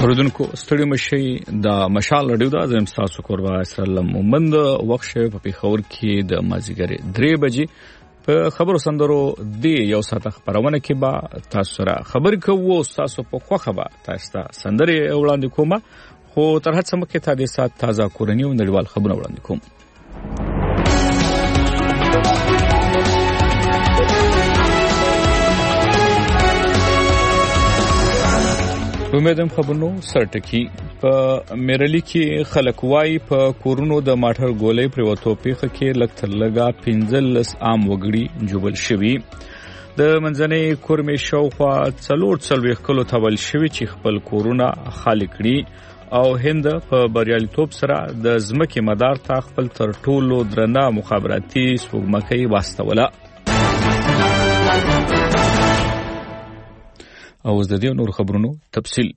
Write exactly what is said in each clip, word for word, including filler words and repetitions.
اوردونکو ستړي مشي د مشال رادیو د زم تاسو کوروا اسلام مومند وخت شوی په پیښور کې د مازیګر درې بجې په خبرو سندرو دی یو ساعت خبرونه کې با تاسو را خبر کوو تاسو په خوخه با تاسو ته سندري وړاندې کوم خو تر هڅه مکه ته د سات تازه کورنی او نړیوال خبرونه وړاندې کوم. امیدم خبرونو سرټکی په میرلی کې خلک وای په کورونو د ماټر ګولې پریوتو پیخه کې لکتر لگا پنځلس عام وګړي جوبل شوی د منځنۍ کورمې شاوخوا څلور څلوېښت کلو تول شوی چې خپل کورونه خالی کړي او هند په بریالیتوب سره د ځمکې مدار ته خپل تر ټولو درنه مخابراتي سپوږمکۍ واستوله. او د دې نور خبرونو تفصیل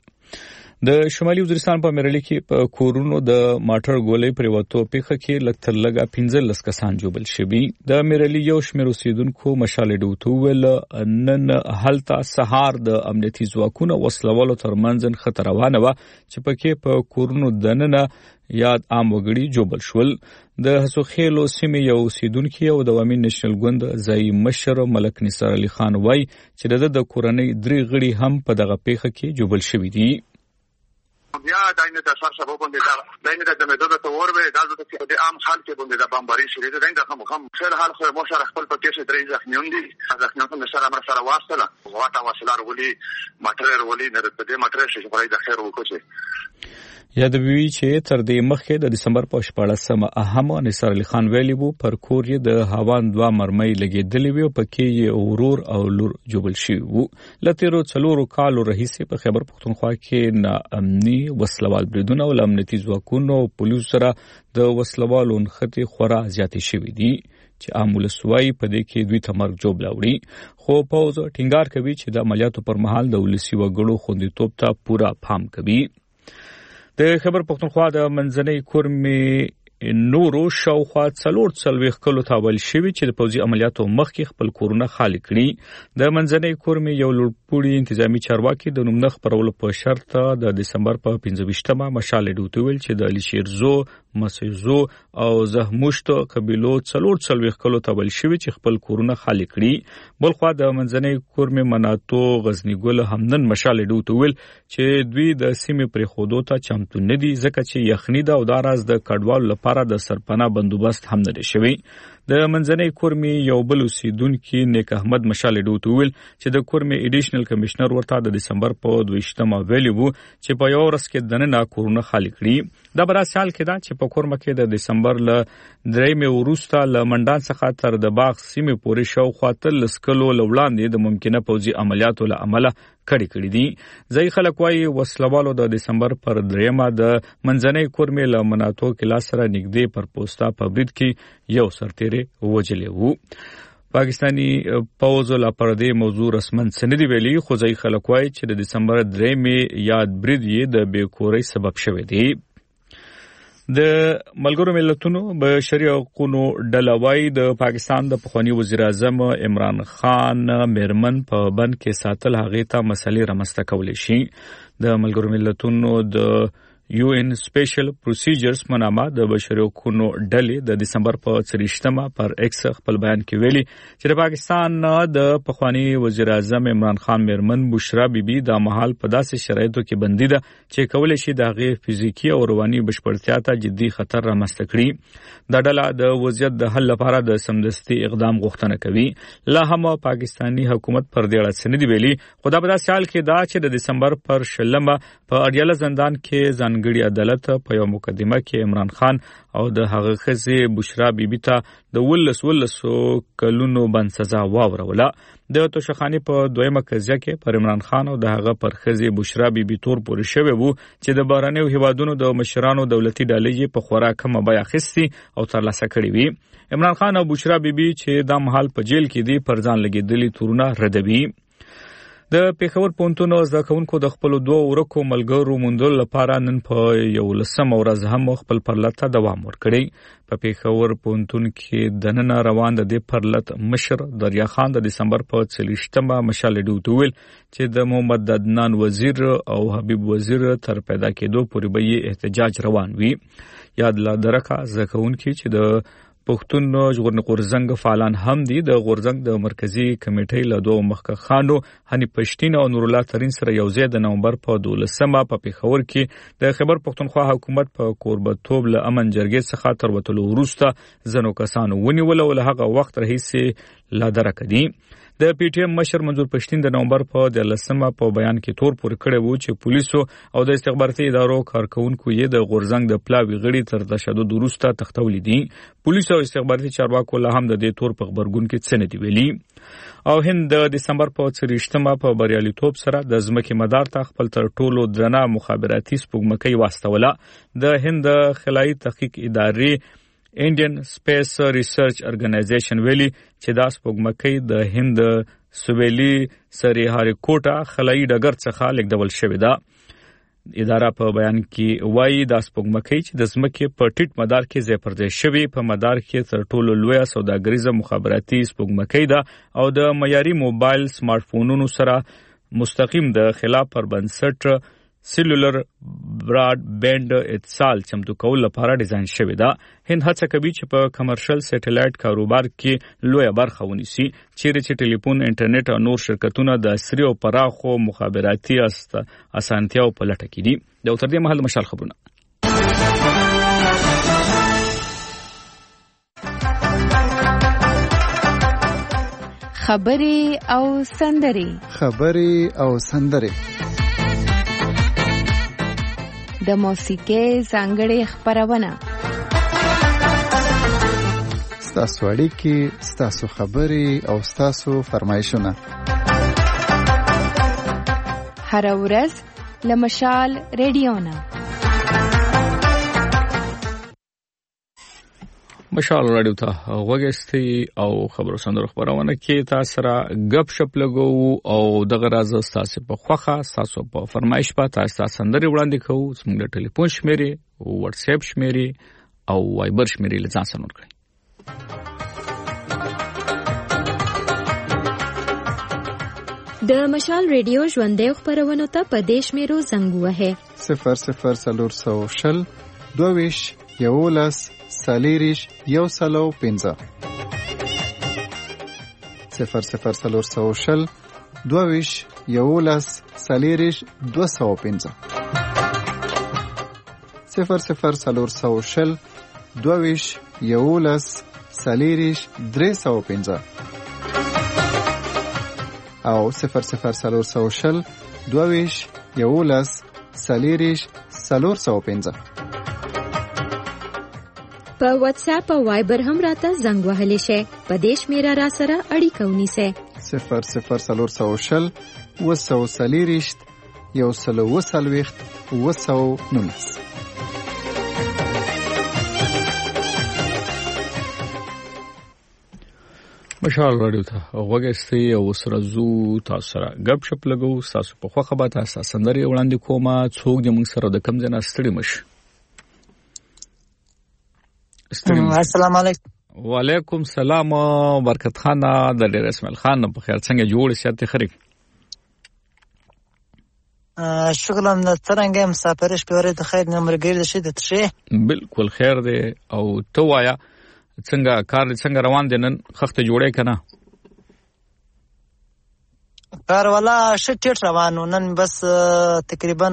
د شمالي وزیرستان په میرلی کې په کورونو د ماټر ګولې پریوتو پیخه کې لکتر لگا پنځلس کسان جوبل شوی. د میرلی یو شمېر اوسیدونکو مشال ډوتو ول نن هلته سهار د امنیتي ځواکونو وسلوالو ترمنځ خطر روانه و چې پکې په کورونو دننه یاد عام وګړي جوبل شول. د حسوخیلو سیمې یو اوسیدونکي او د وامین نېشنل ګوند ځای مشر ملک نثار علي خان وای چې د کورنۍ درې غړي هم په دغه پیخه کې جوبل شوي دي. بیا داینه د سر سبب باندې دا داینه د مدد ته وربه د دې د عام حال کې باندې د بمباري شری د داینه هم هم خیر حال خو مو سره خپل پکې څه درې ځخنیون دي ځخنیون هم سره امر سره واسطه واټه وسلار ولي ماټریر ولي نه د دې ماټریر شي په د خیر وکړي. یادوي چې تر دې مخکې د دسمبر په شپاړسمه اهم نثار علي خان ویلی وو پر کور یې د هاوان دوا مرمۍ لګېدلې وي او پکې یې ورور او لور جوبل شوي وو. له تیرو څلورو کالو راهیسې په خیبر پښتونخوا کې ناامني وسلوال بریدونه او امنیتي ځواکونو او پولیسو سره د وسلوالو نښتې خورا زیاتې شوي دي چې عام ولسوای په دې کې دوی ته مرګ جوړ لاوړي. خو پوز ټینګار کوي چې د عملیاتو پر مهال د ولسي وګړو خوندیتوب ته پورا پام کوي. د خبر پښتونخوا د منځنۍ کورمې نورو شاوخوا څلور څلوېښت کلو تاول شوی چې د پوځي عملیاتو مخکې خپل کورونه خالی کړي. د منځنۍ کورمې یو لوړپوړي انتظامی چارواکي د نوم خپرولو په شرط د دسمبر په پنځه ویشتمه مشال ډوتو ویل چې د علي شیرزو مسیزو او زهموشت قبیلو څلور څلوېښت کلو تاول شوی چې خپل کورونه خالی کړي. بلخوا د منځنۍ کورمې مناتو غزنی ګل همنن مشال ډوتو ویل چې دوی د سیمې پرې خودو ته چمتو نه دي ځکه چې یخني ده او دا راز د کډوالو لپاره د سرپناه بندوبست هم نه شوی. د منځنۍ کورمې یو بل اوسیدونکي نیک احمد مشال ډوتو ویل چې د کورمې ایډیشنل کمشنر ورته د دسمبر په دویشتمه ویلی وو چې په یو ورځ کې دننه کورونه خالی کړي. دا به داسې حال کې ده چې په کورمه کې د دسمبر له درېیمې وروسته له منډان څخه تر د باغ سیمې پورې شاوخوا اتلس کلو له وړاندې د ممکنه پوځي عملیاتو له امله کړي کړي دي. ځای خلک وایي وسلوالو د دسمبر پر دریمه د منځنۍ کورمې له مناطو کې لاس سره نږدې پر پوسټا په برید کې یو سرتیری وجلې وو. پاکستانی پوځ لا پر دې موضوع رسمن سندې ویلي خو ځای خلک وایي چې د دسمبر دریمې یاد برید یې د بیکورۍ سبب شوی دی. د ملګرو ملتونو بشري حقوقو ډلوای د پاکستان د پخوانی وزیر اعظم عمران خان میرمن په بند کې ساتل هغه ته مسلې رامنځته کولې شي. د ملګرو ملتونو د یو ان سپیشل پروسیجرز منامه د بشري حقوقو ډلې د دسمبر په څلوېښتمه پر ایکس خپل بیان کې ویلي چې د پاکستان د پخوانی وزیر اعظم عمران خان میرمن بشرا بیبي د مهال په داسې شرایطو کې بندي ده چې کولای شي د هغې فزیکي او رواني بشپړتیا ته جدي خطر رامنځته کړي. دا ډله د وضعیت د حل لپاره د سمدستي اقدام غوښتنه کوي. لا هم پاکستانی حکومت پر دې اړه څه نه دی ویلي خو دا په داسې حال کې ده چې د دسمبر پر شلمه په اډیاله زندان کې ځانګړي عدالت په یو مقدمه کې عمران خان او د هغه ښځې بشرا بیبي ته د ولس ولسو کلونو بند سزا واوروله. د توشخاني په دویمه قضیه کې پر عمران خان او د هغه پر ښځې بشرا بیبي تور پورې شوی وو چې د بهرنیو هیوادونو د مشرانو دولتي ډلې په خورا کمه بیه اخیستي او ترلاسه کړي وي. عمران خان او بشرا بیبي چې دا مهال په جیل کې دي پر ځان لګېدلي تورونه ردوي. د پیښور پوهنتون زده کوونکو د خپل دوه ورکو ملګرو موندلو لپاره نن په یولسمه ورځ هم خپل پرلط دوام ورکړی. په پیښور پوهنتون کې د نن روان د دې پرلط مشر دریا خان د دسمبر په څلوېښتمه مشال ډیوټ ویل چې د محمد عدنان وزیر او حبیب وزیر تر پیدا کېدو پورې به یې احتجاج روان وي. یاد لا درکه زده کوونکي چې د پښتون ژغورنې غورځنګ فعالان هم دي د غورځنګ د مرکزی کمیټې له دوه مخکښانو حنیف پښتین او نور الله ترین سره یوځای د نومبر په دولسمه په پیښور کې د خیبر پښتونخوا حکومت په کوربتوب له امن جرګې څخه تر وتلو وروسته ځینو کسانو ونیول او له هغه وخت راهیسې لا درک دي. د پی ټی ایم مشر منظور پښتین د نومبر په دولسمه په بیان کې تور پورې کړی وو چې پولیسو او د استخباراتي ادارو کارکونکو یې د غورځنګ د پلاوی غړي تر تشدد وروسته تختولې دي. پولیس او استخباراتي چارواکو له هم د دې تور په خبرګون کې څه نه دی ویلي. او هند د دسمبر په څلوېښتمه په بریالیتوب سره د ځمکې مدار ته خپل تر ټولو درنه مخابراتي سپوږمکۍ واستوله. د هند خلایي تحقیق ادارې انډین سپیس ریسرچ ارګنایزیشن ویلي چې دا سپوږمکۍ د هند سویلي سری هاریکوټا خلایي ډګر څخه لیږدول شوې ده. اداره په بیان کې وایي دا سپوږمکۍ چې د ځمکې په ټیټ مدار کې ځای پر ځای شوې په مدار کې تر ټولو لویه سوداګریزه مخابراتي سپوږمکۍ ده او د معیاري موبایل سمارټ فونونو سره مستقیم د خلا پر بنسټ سیلولر براډ بینډ اتصال چمتو کول لپاره ډیزاین شوې ده. هند هڅه کوي چې په کمرشل سټلایټ کاروبار کې لویه برخه ونیسي چیرې چې ټلیفون انټرنیټ او نور شرکتونه د عصري او پراخو مخابراتي اسانتیاو په لټه کې دي. د تر دې مهال مشال خبرونه. خبرې او سندرې خبرې او سندرې د موسیقۍ ځانګړې خپرونه. ستاسو اړیکې، ستاسو خبرې او ستاسو فرمایشونه هره ورځ له مشال ریډیو نه. مشال رادیو ته غوږی او خبرو سندرو خبرونه کې تاسو سره غپ شپ لګو او دغه راز تاسو په خوخه تاسو په فرمایش په تاسو سندري وړاندې کوو. زموږ د ټلیفون شمیرې او واتس اپ شمیرې او وایبر شمیرې لږ ځان سره کړئ. د مشال ریډیو ژوندې خبرونه ته په دیش میرو زنګ وهه صفر صفر سلور سو شل دویش یولس سالیریش یو سلو پنځه صفر صفر سلور سو شل دویش یولس سالیریش دو سو پنځه صفر صفر سلور سو شل دویش یولس سالیریش درې سو پنځه او صفر صفر سلور سو شل دویش یولس سالیریش سلور سو پنځه. په واتس اپ او وایبر هم راته زنګ وهلی شي. په دیش میرا را سره اړیکه ونیسه صفر صفر سلور سو شل و سو سلیریشت یو سلو و سلویخت و سو نونس. مشال رادیو ته غوږی او سره زو تاسو سره غپ شپ لګو. تاسو په خوخه به تاسو سندري وړاندې کومه څوک د موږ سره د کم ځای نه ستړي مش. السلام علیکم. وعلیکم سلام. برکت خان د ډیر اسماعیل خان په خیر څنګه جوړ سیاته خري؟ شکرم د ترنګ مسافرش په ورته خیر نمبرګیر شي د تشه بالکل خیر دی. او تو وایا څنګه کار څنګه روان دي نن خخته جوړې کنه؟ کار والا شټ روانو نن بس تقریبا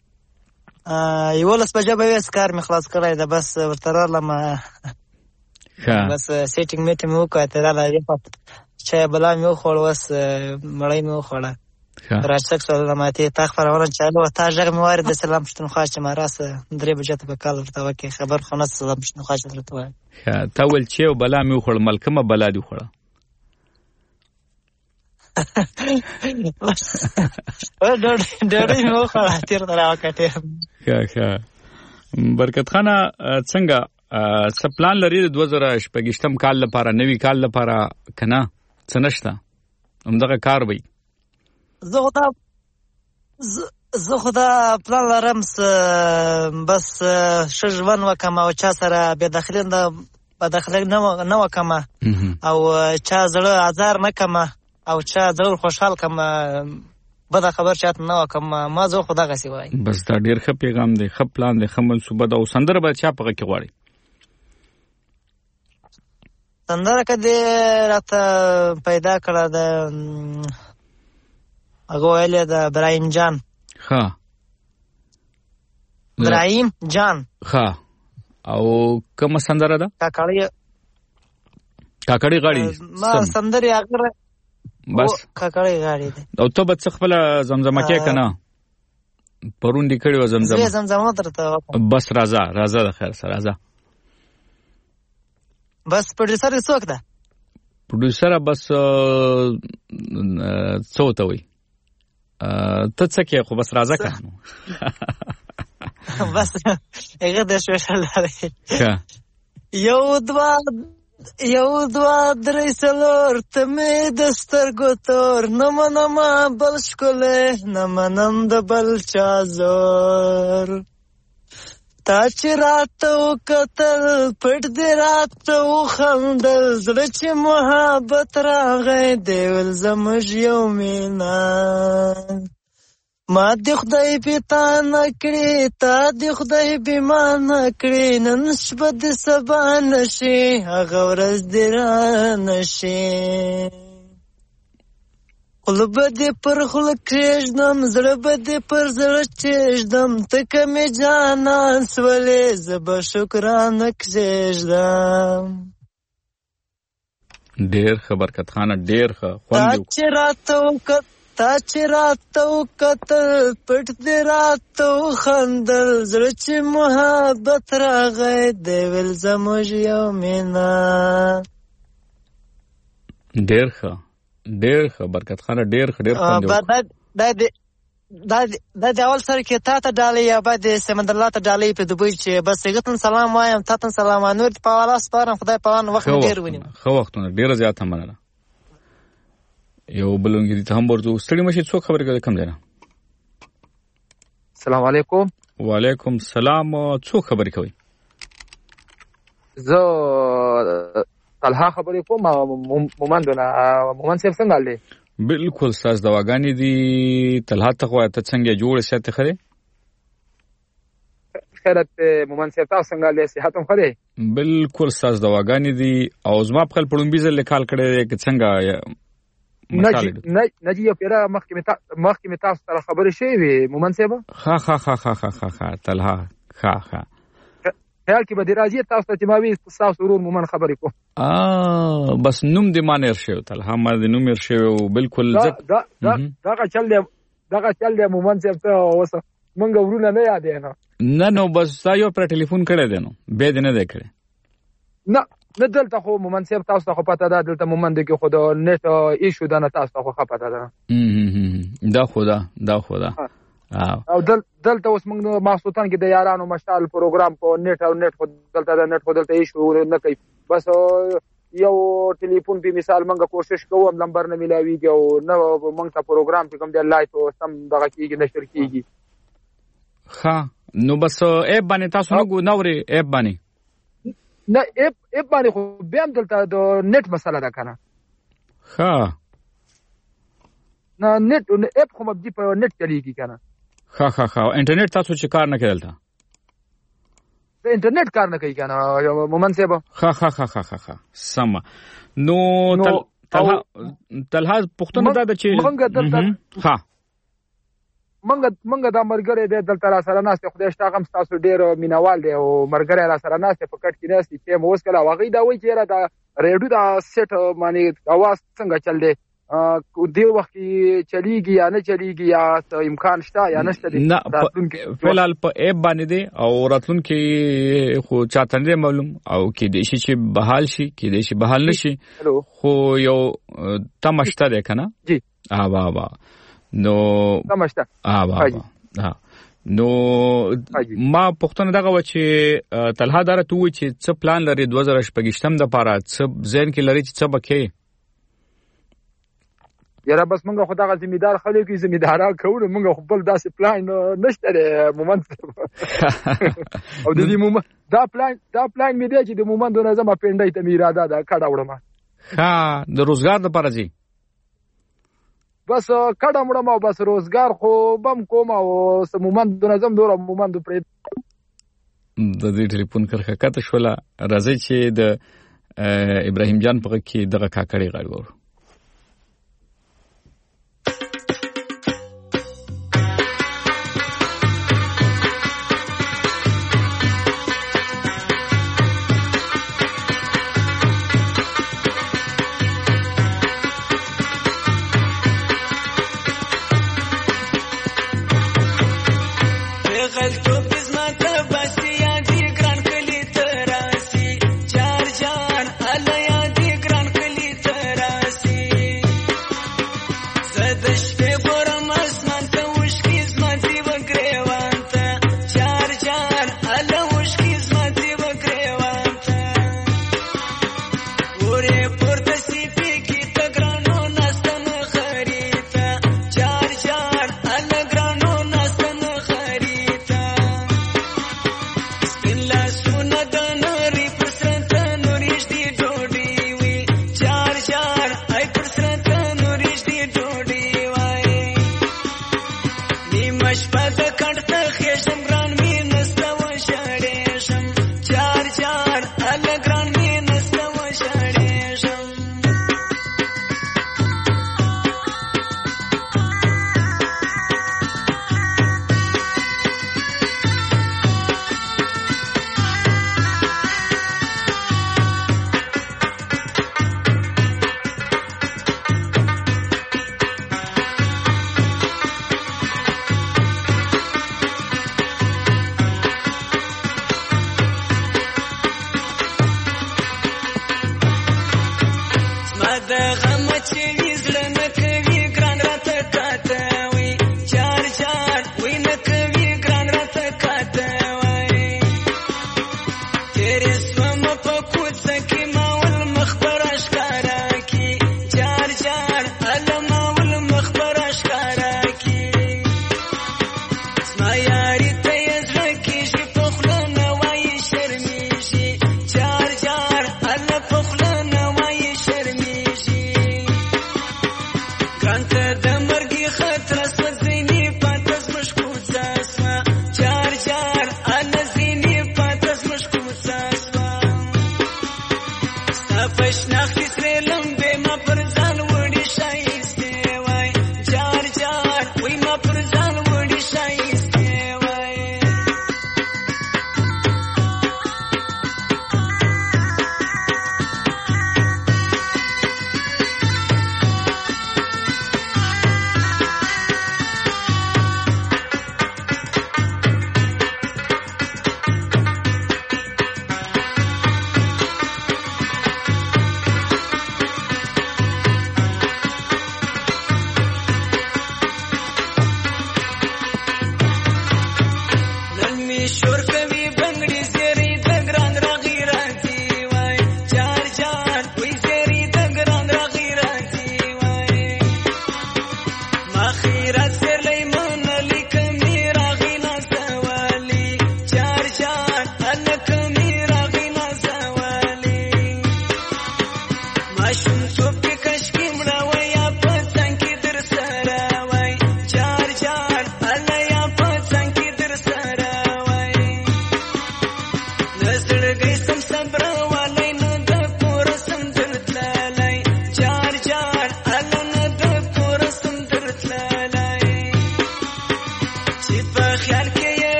یولس بجې به وس کار می خلاص کړای دا بس ورته لمه بس سیټینګ میټ مې وکړه ته راځي په چې بلا مې خور وس مړای مې خوړه راځک سره ماته تا خبرونه چالو تا ژغ مې وارد سلام پښتونخوا چې ما راس درې بجې ته په کال ورته وکي خبر خو نه سلام پښتونخوا چې درته وای تا ول چې بلا مې خور ملکمه بلا دی خوړه ډېر ډېر مې خوړه تیر درا وکټه ښه ښه برکت خانه څنګه څه پلان لري د دوه زره شپږم کال لپاره نوي کال لپاره کنه څه نشته همدغه کار وي؟ زه خو دا زه خو دا پلان لرم بس ښه ژوند وکړم او چا سره بېدخلي بدخلي نه وکړم او چا زړه ازار نه کړم او چا زړه خوشحال کړم بده خبر چاته نه وکړم. ما زه خو دغسې وایم. بس دا ډېر ښه پیغام دی، ښه پلان دی، ښه منصوبه ده. او سندره به چا په کې غواړي؟ سندره که دې راته پیدا کړه د هغه ویلې د ابراهیم جان. ښه ابراهیم جان. ښه او کومه سندره ده؟ کاکړی کاکړی غاړي. ما سندرې هغه بس کاکړی غاړي دی. او ته به څه خپله زمزمه کې که نه؟ پرون دې کړې وه زمزمه. زه زمزمه درته بس راځه راځه د خیر سره راځه. بس پروډوسر دې څوک ده؟ پروډوسره بس څه ورته وایي، ته څه کې خو بس راځه که نو. بس هغه د سپیشل لري. یو دوه یو دوه درې څلور ته مې د سترګو تور نه منمه بل ښکلی نه منم د بل چا زور تا چې راته وکتل پټ دې راته وخندل زړه چې محبت راغی دی ول زموږ یو مینه ما دې خدای بې تا نه کړې تا دې خدای بې ما نه کړې نن شپه دې سبا نه شي هغه ورځ دې را نه شي خوله به دې پر خوله کښېږدم زړه به دې پر زړه چېږدم ته که مې جانان سولې زه به شکرانه کښېږدم. ډېر ښه برکت خانه، ډېر ښه خوند تا چې راته وکت تا چې راته وکتل پټ دې راته وخندل زړه چې محبت راغی دی ویل زموږ یو مینه. ډېر ښه ډېر ښه برکت خانه، ډېر ښه ډېر خوند دی. دا د اول سره کې تا ته ډالۍ یا بعد د سمندر الله ته ډالۍ په دوبۍ چې بس هغه ته سلام وایم تا ته سلام وایم نور په والا سپارم خدای په وان وخت ډېر ونیم. ښه وختونه ډېره زیاته مننه. یو بلونګي ته هم ورځو ستړي مشي څوک خبرې کوي کم دی نه. السلام علیکم. وعلیکم السلام. څوک خبرې کوي؟ زه طلحه خبرې کوم مومند نه. مومند صاحب څنګه دی؟ بالکل ساز دواګانې دي. طلحه ته خو ته څنګه جوړ سیاته خره؟ خیرت مومند صاحب تاسو څنګه دی؟ صحت هم خره؟ بالکل ساز دواګانې دي. او زما په خپل پړومبي ځل کال کړي چې څنګه نجی نجی یو پیرا مخکې مخکې مې تاسو سره خبرې شوې وې مومند صاحب. ها ها ها ها ها ها طلحه ها ها خیال کې به دې راځي تاسو ته چې ما وی تاسو ورور مومن خبرې کوم. ا بس نوم دې مانیر شو طلحه ما دې نوم یې شو بالکل. دا دا دا چل دی دا چل دی مومند صاحب ته اوس مونږ ورونه نه یادې نه نه نو بس تا یو پر ټلیفون کړی دی نو به دې نه دی کړی. نه نه دلته خو مومند صاحب تاسو ته خو پته ده دلته مومند کې خو د نت ایشو ده نه تاسو ته خو پته ده. دا خو ده دا خو ده. او دل دلته اوس موږ ماسوتان کې د یارانو مشال پروګرام په نت او نت خو دلته د نت خو دلته ایشو نه کوي. بس یو ټلیفون په مثال موږ کوشش کوو نمبر نه ملاويږي او نه موږ ته پروګرام چې کوم دی لایف او سم دغه کېږي نشر کېږي. ها نو بس اپ باندې تاسو نو نوري اپ باندې نه اپ اپ باندې خو بیا هم دلته د نت مسله ده کنه. ها نه نت اپ خو مبدي په نت چلیږي کنه. ها ها ها انټرنیټ تاسو چې کار نه کړل تا د انټرنیټ کار نه کوي کنه مومن صاحب. ها ها ها ها ها سم نو تل تلها پښتون دا چې مونږ دلته ها منګه منګه دا مرګره دې دلته را سره ناشته خدای شته غم تاسو ډیر مینوال دی او مرګره را سره ناشته په کټ کې ناشته چې موږ کله واغې دا وایي چې دا ریډیو دا سیټ باندې اواز څنګه چل دی دی وخت چلیږي یا نه چلیږي یا امکان شته یا نشته دی. نه فعلال په اپ باندې دی او راتلون کې خو چاته نه معلوم او کې دې شي چې بحال شي کې دې شي بحال نشي خو یو تمشته ده کنه. جی ها وا وا نو تمشته ها وا وا نو ما پښتون دغه و چې طلحه دار ته و چې څه پلان لري دوه زره شپږ د پاره څه ځین کې لري چې څه بکې یاره بس مونږ خو دغه ذمہدار خلک یو ذمہدارا کوو مونږ خو بل داسې پلان نشته دی مومند او د دې مومند دا پلان دا پلان مې دی چې د مومند نظم پنډای ته میراده دا کډه وړم ها د روزګار لپاره جی بس کډه وړم او بس روزګار خو بم کوم او مومند نظم دور مومند پرې د دې ټلیفون کرخه کته شولا راځي چې د ابراهیم جان په کې دغه کاکړی غړ ور شرمیشی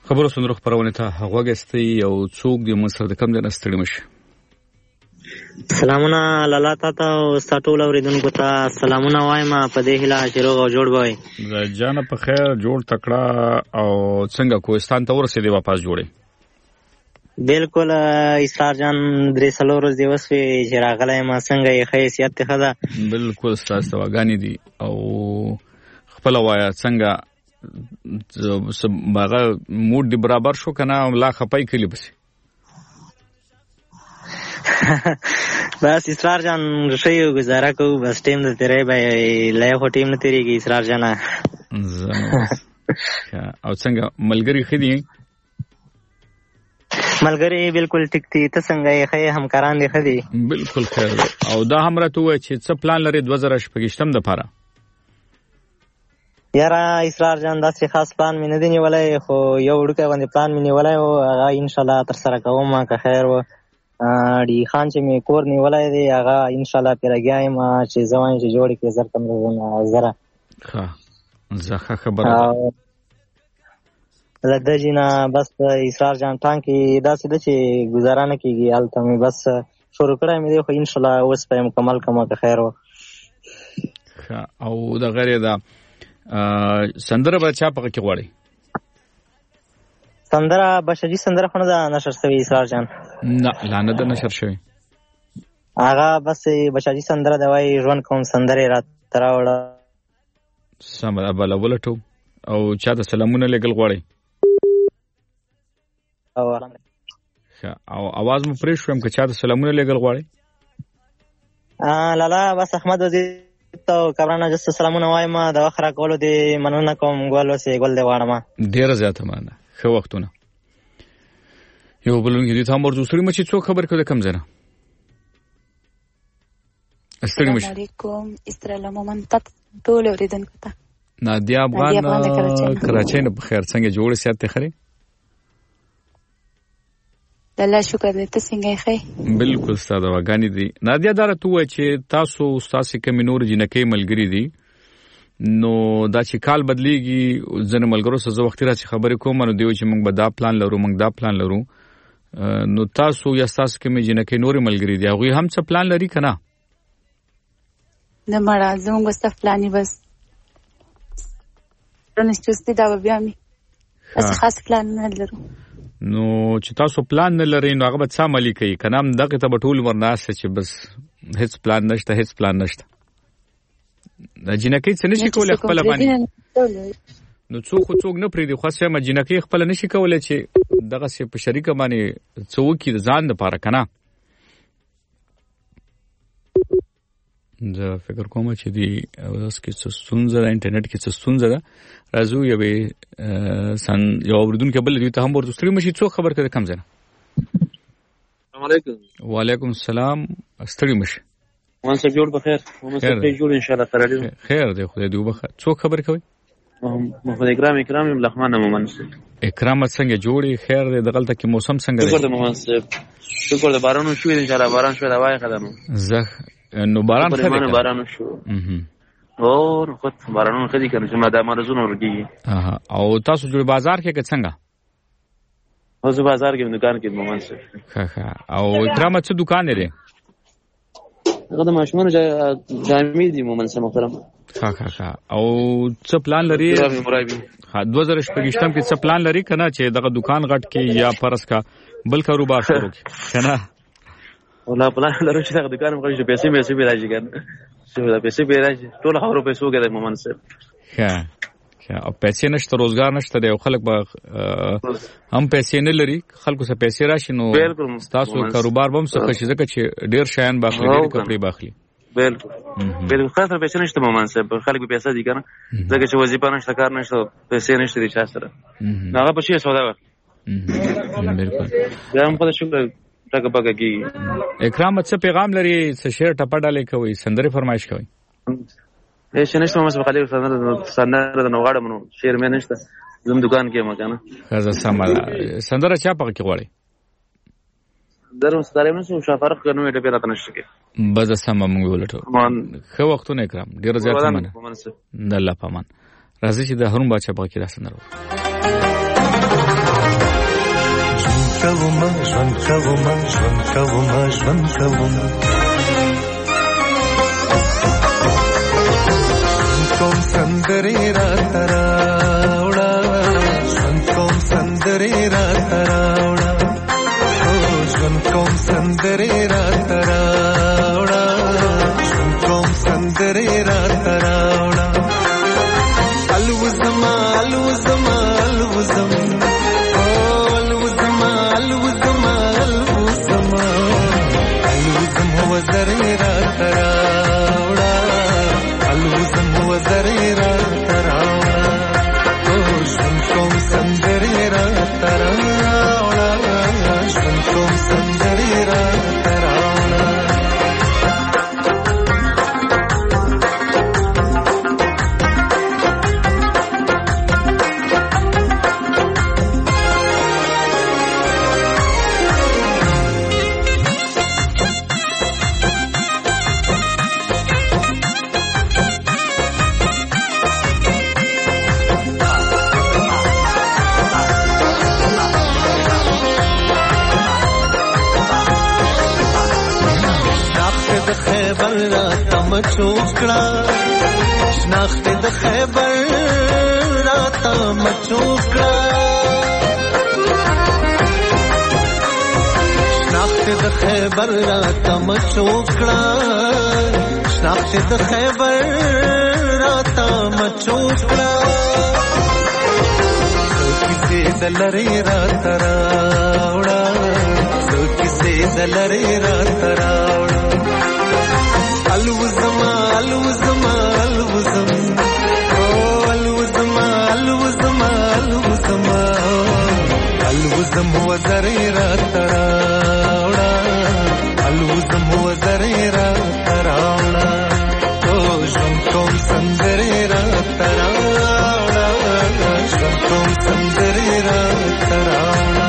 خبرو سندرو خبرونه ته هغه غستې او څوک د مصر د کم ځای ستړي مشه. سلامونه لالا تا ته او سټول اوریدونکو ته سلامونه وایم په دې هله چې روغ او جوړ وای. د جان په خیر جوړ تکړه او څنګه کوهستان ته ورسېدې واپس جوړې؟ بالکل اسرار جان درې څلور ورځې وسوې چې راغلی ما څنګه یې ښه حیثیت ته ښه ده؟ بالکل ستاسو دواګانې دي او خپله وایه څنګه هغه موډ دې برابر شو که نه لا خپای کلي پسې؟ بس اسرار جان ښه یو ګزاره کوو بس ټیم د تېری به لا خو ټیم نه تېرېږي اسرار جانه. او څنګه ملګري ښه دي؟ ملګری بالکل ټیک دي. ته څنګه یې ښه همکاران دې ښه دي؟ بالکل خیر. او دا هم راته ووایه چې څه پلان لرې دوه زره شپږویشتم دپاره؟ یاره اسرار جان داسې خاص پلان مې نه دی نیولی خو یو وړوکی غوندې پلان مې نیولی و هغه انشاءالله ترسره کوم که خیر و. ډي خان چې مې کور نیولی دی هغه انشاءالله پرې لګیا یم چې زه وایم چې جوړې کړې زر پنځه زره. ښه زه ښه خبره له دجې نه بس اسرار جان ټانک یې داسې ده چې ګزاره نه کېږي. هلته مې بس شروع کړی مې دی خو انشاءالله اوس به یې مکمل کړم که خیر و. ښه او د غیر ده سندره به چا پکې کې غواړي؟ سندره بشري سندره خو نه ده نشر شوې اسرار جان؟ نه لا نه ده نشر شوې. هغه بس بشري سندره ده وایي ژوند کوم سندرې راته راوړه. سمه ده بله ولټو او چا ته سلامونه لېږل غواړئ؟ او اواز مو پرې شوم که چا ته سلامونه لېږل غواړئ؟ لالا بس احمد وزیر ته کبرانه جسته سلامونه وایم د وخت راکولو دې مننه کوم ګل اوسې ګل دې غواړم. ډېره زیاته مننه. ښه وختونه. یو بلونکي دوی ته هم ورځو مچې څوک خبر کړو د کم ځای نه؟ ستړي مشه. السلام علیکم استراله مومنتت ټول اوریدونکو ته. نادیا افغان کراچۍ نه په خیر څنګه جوړې صحت ته خري؟ الله شکر دې ته څنګه یې ښه؟ بالکل ستا دواګانې دي. نادیا دا راته ووایه چې تاسو ستاسې کمې نور جینکۍ ملګري دي نو دا چې کال بدلیږي ځینې ملګرو سره زه وختي راځي خبرې کوم نو دوی چې موږ به دا پلان لرو موږ دا پلان لرو نو تاسو یا ستاسو کمې جینکۍ نورې ملګري دي هغوی هم څه پلان لري که نه؟ نه مړه زموږ به ستا پلان یې بس چوستي دا به بیا مې داسې خاص پلان نه لرو. نو چې تاسو پلان نه لرئ نو هغه به څه عملي کوي که نه همدغې ته به ټول عمر ناست چې بس هېڅ پلان نشته هېڅ پلان نشته. د جینکۍ څه نشي کولی خپله باندې نو څوک خو څوک نه پرېږدي خو هسې وایم جینکۍ خپله نشي کولی چې دغسې په شریکه باندې څه وکړي د ځان دپاره که نه؟ زه فکر کوم چې د اوس کې څه ستونزه ده انټرنیټ کې څه ستونزه ده راځو یوې یو اورېدونکی بل دوی ته هم ورته ستړي مشي څوک خبر کړه کم ځای نه؟ السلام علیکم. وعلیکم السلام ستړي مشي. مومن صاحب جوړ بخیر. مومن صاحب جوړ ان شاء الله خیر خیر دی خدای دې وبخښه. څوک خبر کوي؟ محمد اکرام اکرام لخمان مومن صاحب. اکرام څنګه جوړي خیر دی دغلته کې موسم څنګه دی؟ شکر دی مومن صاحب شکر دی بارانو شوې ان شاء الله باران شوې دا وای خدانو زه نو باران خدای کنه باران شو او خود بارانو خدای کنه چې ما د مرزونو ورګي. او تاسو جوړ بازار کې که څنګه؟ اوس بازار کې دکان کې مومن صاحب. ښه ښه. او اکرام څه دکان لري؟ هغه د ماشومانو جامې دي مومن صاحب محترم. ښه ښه ښه. او څه پلان لري؟ ها دوه زره شپږویشتم کې څه پلان لري که نه چې دغه دکان غټ کې یا فرض کا بل کاروبار شروع کړي که نه؟ والله پلان لرو چې دغه دکان مخ کې پیسې پیسې به راځي کنه چې دا پیسې به راځي ټول خبرو پیسو کې د مومن صاحب. ښه ښه. او پیسې نشته روزګار نشته دی او خلک به هم پیسې نه لري خلکو سره پیسې راشي نو تاسو کاروبار به هم څه ښه شي ځکه چې ډېر شیان به اخلي ډېرې کپړې به اخلي. بالکل بالکل خاصه پیسې نشته مومن صاحب خلک به پیسې دي کنه ځکه چې وظیفه نشته کار نشته پیسې نشته دي چا سره هغه په شي سودا و. بالکل. بیا هم په شکر ټکه پکه کی. اکرام څه پیغام لري څه شعر ټپه ډالې کوي سندرې فرمایش کوي؟ هیڅ نشته مې خالي سندره سندره د نوغاړم نو شعر مې نشته زم دکان کې ما کنه. خزه سم سندره چا پکه کې غواړي؟ درو ستاره مې شو شفارق کنو اټه پیرا تنشته کې بز سم موږ ولټو. خو وختونه اکرام ډیر زیات منه د الله پامان راځي چې د هرون بچا پکې را سندره کوم ژوند کوم ژوند کوم ژوند کوم کوم سندري را تراوړه ژوند کوم سندري را تراوړه ژوند کوم سندري را تراوړه ژوند کوم سندري را تراوړه الوزما الوزما الوزم الوزما الوزما الوزما الوزم هو زري را تراوړه الوزم هو زري را تراوړه ژوند کوم سندري را تراوړه ژوند کوم سندري را تراوړه خیبر را تم چوکڑا شناخت د خیبر را تم چوکڑا شناخت د خیبر را تم چوکڑا شناخت د خیبر را تم چوکڑا کسی دلری را تراوڑا کسی دلری را تراوڑا الوزما الوزما الوزم الوزما الوزما الوزما الوزم هو زري را تراوړه الوزم هو زري را تراوړه ژوند کوم سندري را تراوړه ژوند کوم سندري را تراوړه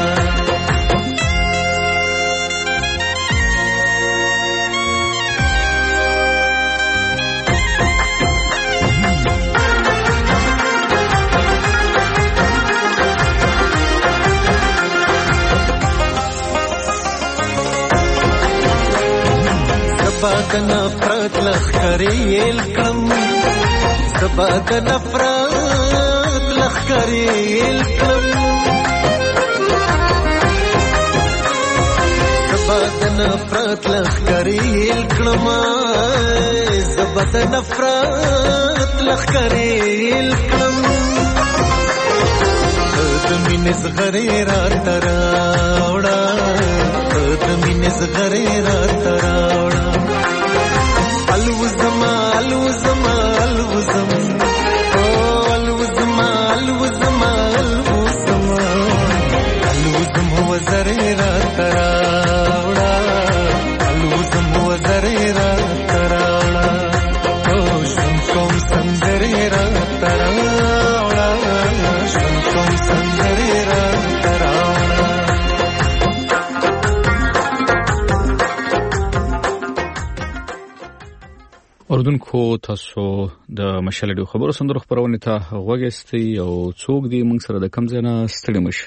زباد نفرت لخکری الکم زباد نفرت لخکری الکم زباد نفرت لخکری الکم زباد نفرت لخکری الکم دمین زغری را تراوڑا دمین زغری را تراوڑا الوزما الوزما الوزم الوزما الوزما الوزما الوزم هو زري را تراوڑا الوزم هو زري را تراوڑا ژوند کوم سندري را تراوڑا ژوند کوم سندري را تراوڑا اردوونکو تاسو د مشال ډیو خبرو سندرو خبرونه ته غوږیستئ او څوک دی موږ سره د کم ځای نه ستړي مشي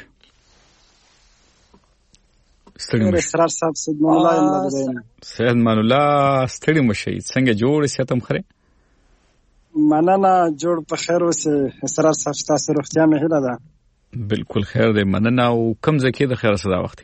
ستړي مشي اسرار صاحب سید مان الله الله سید مان الله ستړي مشي څنګه جوړ سیتم خره مننه جوړ په خیر اوسه اسرار صاحب تاسو روغتیا مې هیله ده بالکل خیر دی مننه او کم ځای کې د خیر صدا وخت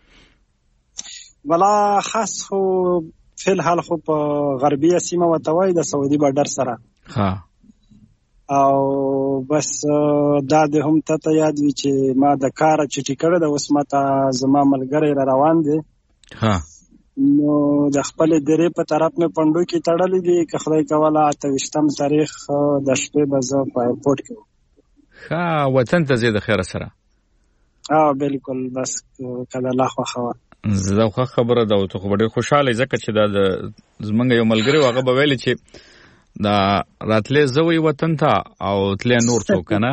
ولا خاص خو فی الحال خو په غربي سیمه وتوي د سعودي بارډر سره ها او بس دا د هم ته یاد وی چې ما د کار چټی کړه د وسمته زما ملګری را روان دي ها نو د خپل درې په طرف مې پندو کې تړلې دي که خدای کوله اتهشتم تاریخ د شپې بزو په ایرپورټ کې ها وطن ته زیاده خیر سره ها بالکل بس کله الله خو خوا زه خو خبره دا ته خو ډېر خوشاله ځکه چې دا زمونږ یو ملګری هغه به ویل چې دا راتلې زوی وطن ته او تلې نور څوک نه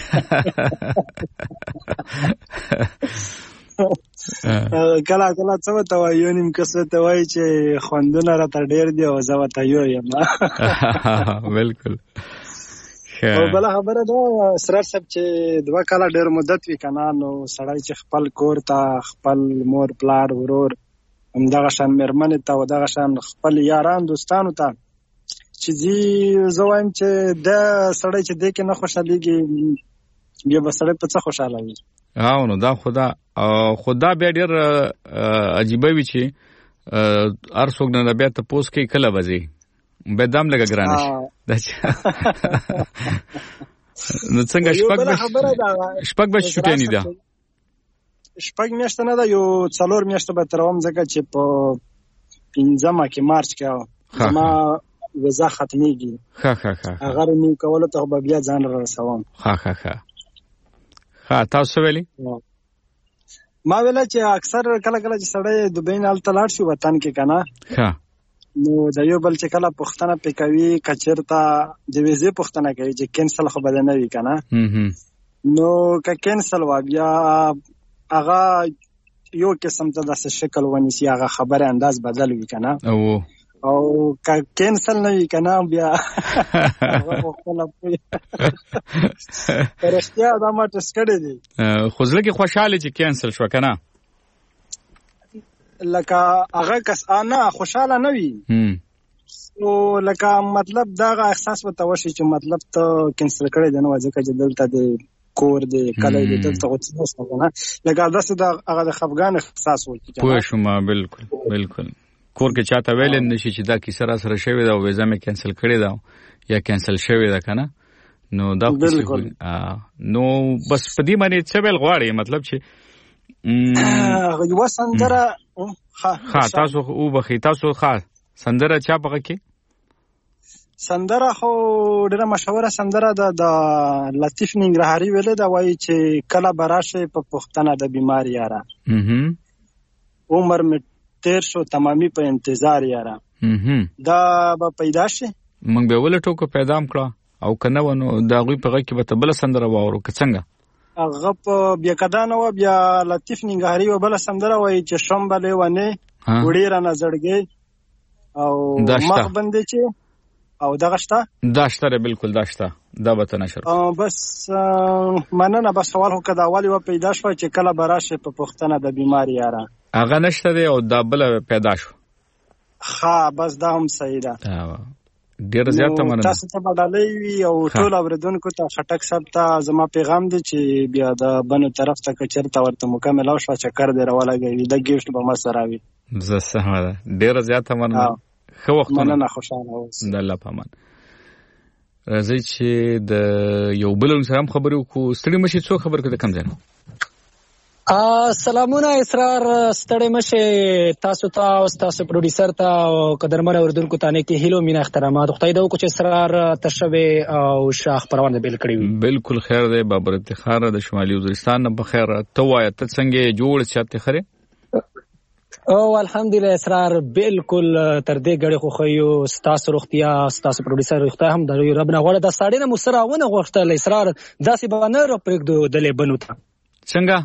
کله کله څه ته وایو نیم کسه ته وایي چې خوندونه را تر ډېر دی او زه وته یو یم بالکل او بل خبره دا سرار صاحب چې دوه کاله ډېر مدت وی کنه نو سړی چې خپل کور ته خپل مور پلار ورور همدغه شان مېرمنې ته او دغه شان خپل یاران دوستانو ته چې زی زه وایم چې دا سړی چې دې کې نه خوشحالېږي بیا به سړی په څه خوشحاله وي. او نو دا خدا خدا بیا ډېر عجیبه وي چې هر څوک نه بیا تپوس کوي کله به ځي به دام لګه ګرانه شي. نو څنګه شپږ شپږ بش چټې نه ده شپږ میاشتې نه ده یو څلور میاشتې به تروم ځکه چې په پنځمه کې مارچ کې زما ویزا ختمیږي. ښه ښه ښه هغه رینیو کولو ته به بیا ځان را رسوم. ښه ښه ښه ښه تاسو ویلي ما ویله چې اکثر کله کله چې سړی دوبۍ نه هلته لاړ شي وطن کې که نه ښه نو د یو بل چې کله پوښتنه پې کوي که چېرته د ویزې پوښتنه کوي چې کینسل خو به دې نه وي که نه نو که کینسل وه بیا هغه یو قسم ته داسې شکل ونیسي هغه خبرې انداز بدل وي که نه او که کینسل نه وي که نه بیا هغه پوښتنه پوي په رښتیا دا ما ټس کړی دی خو زړه کې خوشحاله چې کینسل شوه که نه لکه هغه کس نه خوشحاله نه وي نو لکه مطلب دغه احساس ورته وشي چې مطلب ته کینسل کړی دی نه ځکه چې دلته د کور دی کلی دی دلته خو څه نشته که نه لکه داسې د هغه د خفګان احساس وکړي. پوه شوم بالکل بالکل کور کې چاته ویلی نه شي چې دا کیسه را سره شوې ده او ویزه مې کینسل کړې ده یا کینسل شوې ده که نه نو دا بالکل نو بس په دې باندې څه ویل غواړې مطلب چې یوه سندره ښه تاسو وبخئ تاسو ښه سندره چا په کې سندره خو ډېره مشهوره سندره ده د لطیف ننګرهاري ویلې ده وایي چې کله به راشئ په پوښتنه د بیمار یاره عمر مې تیر شو تمامي په انتظار یاره دا به پیدا شي موږ به ولټو که پیدا هم کړه او که نه و نو د هغوی په غږ کې به ته بله سندره واورو که څنګه هغه په بیا که دا نه وه بیا لطیف ننګرهاري و بله سندره وایي چې شمبلې ونې وړې رانه زړګې او مخ بندې چې او دغه شته دا شته دی بالکل دا شته دا به ته نشر بس مننه بس سوال خو که دا اول یوه پیدا شوه چې کله به راشې په پوښتنه د بیمار یاره هغه نشته دی او دا بله پیدا شو ښه بس دا هم صحیح ده ډېره زیاته مننه تاسو ته به ډالۍ وي او ټول اورېدونکو ته خټک صاحب ته زما پیغام دی چې بیا د بنو طرف ته که چېرته ورته مکمل او شوه چکر دې راولګوي د ګیفټ به مسره وي زه سمه ده ډېره زیاته مننه ښه وختونه مننه خوشحاله اوسئ د الله په امان. راځئ چې د یو بل سره هم خبرې وکړو. ستړي مه شئ څوک خبرې کوي د کوم ځای نه سلامونه اسرار ستړی مشه تاسو ته او تاسو پروډوسر ته او قدرمن اوردونکو ته نیکی هیلو مینا احترامات خدای دې وکړي چې اسرار تشوي او شاخ پروانه بیل کړی. بالکل خیر دی بابر افتخار د شمالي وزیرستان نه بخیر ته وایې ته څنګه جوړ چاته خره او الحمدلله اسرار بالکل تر دې غړي خو خو تاسو روغتیا تاسو پروډوسر روغتیا هم د رب نه غوړه د ساړې نه مسراونه غوښتل اسرار داسې باندې رو پرېږدو د لبنو ته څنګه